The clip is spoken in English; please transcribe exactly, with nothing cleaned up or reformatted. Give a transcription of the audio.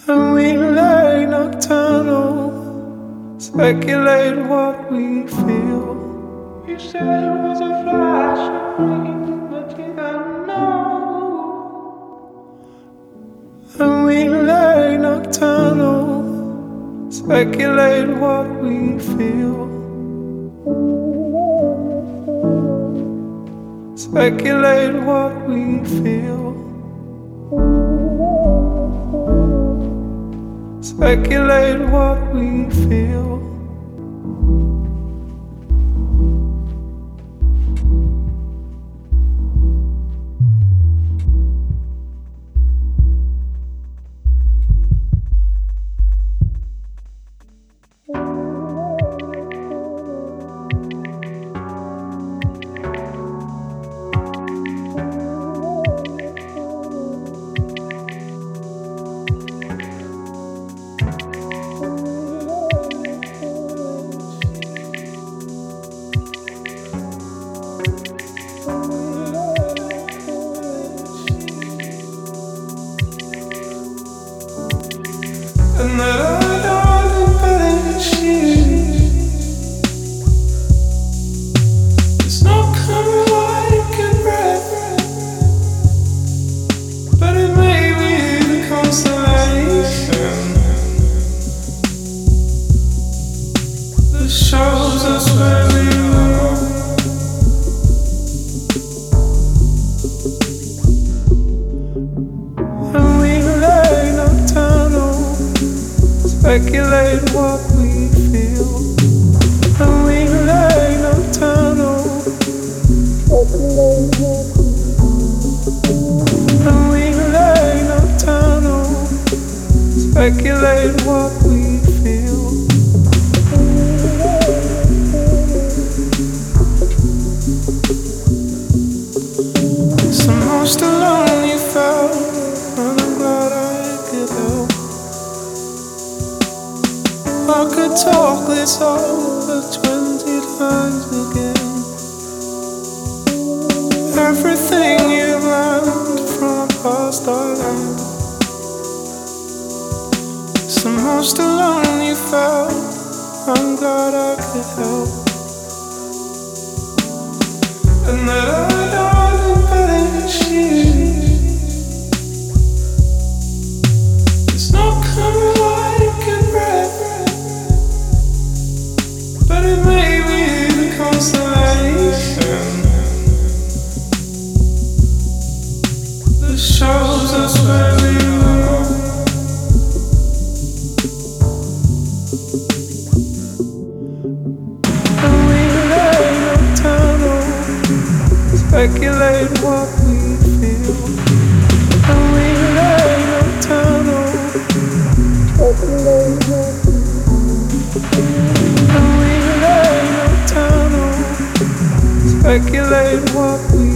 And we lay nocturnal, speculate what we feel. You said it was a flash of green, but you don't know. And we lay nocturnal, speculate what we feel. Speculate what we feel. Speculate what we feel. And that I don't believe she. It's not coming like a breath, but it may be the constellation that shows us where we are. And we lay nocturnal, speculate what we feel. And we lay nocturnal, speculate what we feel. And we lay nocturnal, speculate what we feel. It's the most alone you felt, and I'm glad I could help. I could talk this over twenty times again. Everything you've learned from the past I learned. It's the most alone you felt, I'm glad I could help. And that I don't believe she. It's not coming like a breath, but it may be the constellation that shows us where we are. And we lay nocturnal, speculate what we feel. And we lay nocturnal, speculate what we feel. And we lay nocturnal, speculate what we